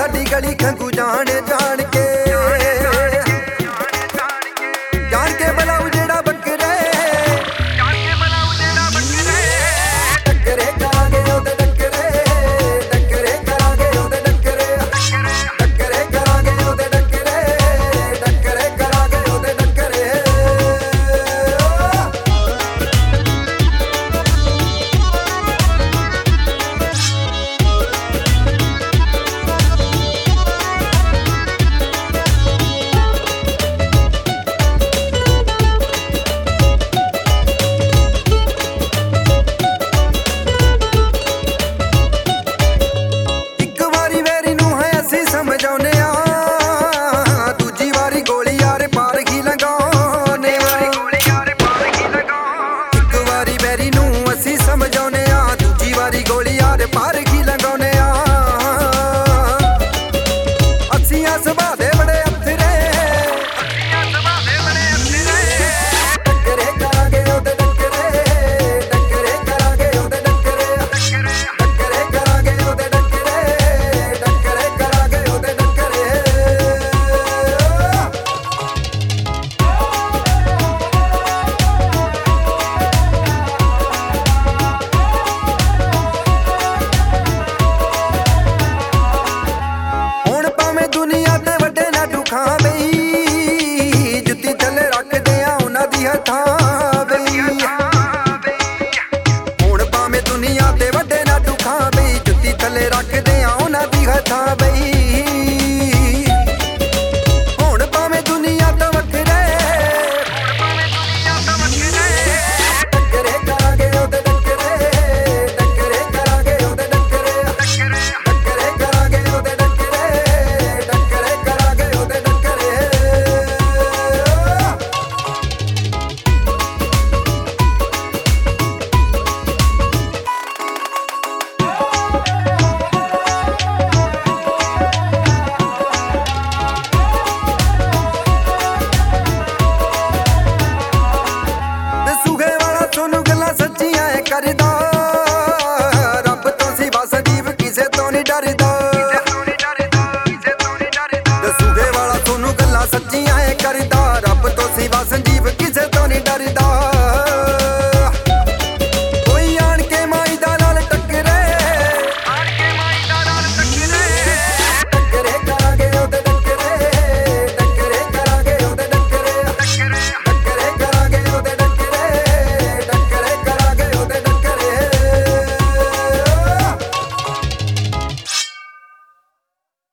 साडी गली खंगू जान जान के बुलाऊ जेड़ा बकरे टक्करे करांगे ओदे टक्करे टक्करे करांगे ओदे टक्करे टक्करे करांगे ओदे टक्करे टक्करे करांगे ओदे टक्करे समझाने दूजी वारी गोली यार पार ही लगाने एक वारी बैरी नू असी समझाने दूजी वारी गोली यार पार ही लगाने असियां सुभा दे बड़े अथरे टक्करे करांगे ओदे टक्करे टक्करे करांगे ओदे टक्करे टक्करे करांगे ओदे टक्करे टक्करे करांगे ओदे टक्करे हुण भावें दुनिया ते वड्डे ना दुखां बई जुत्ती थल्ले रखदे आ उन्हां दी हथां बई हुण भावें दुनिया ते वड्डे ना दुखां बई जुत्ती थल्ले रखदे आ उन्हां दी हथां बई हुण भावें दुनिया तो वखरे टक्करे करांगे ओदे टक्करे टक्करे करांगे ओदे टक्करे टक्करे करांगे ओदे टक्करे टक्करे करांगे ओदे टक्करे सूहे वाला सोनू गल्लां सच्चियां करदा रब तो सिवा संजीव किसे तो नहीं डरदा सूहे वाला सोनू गल्लां सच्चियां करदा रब तो सिवा संजीव